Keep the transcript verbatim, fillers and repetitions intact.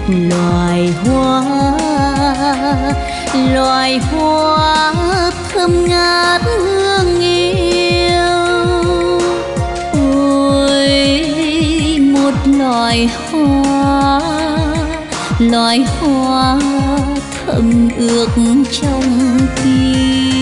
loài hoa, loài hoa thơm ngát hương yêu. Ôi một loài hoa, loài hoa thầm ước trong tim.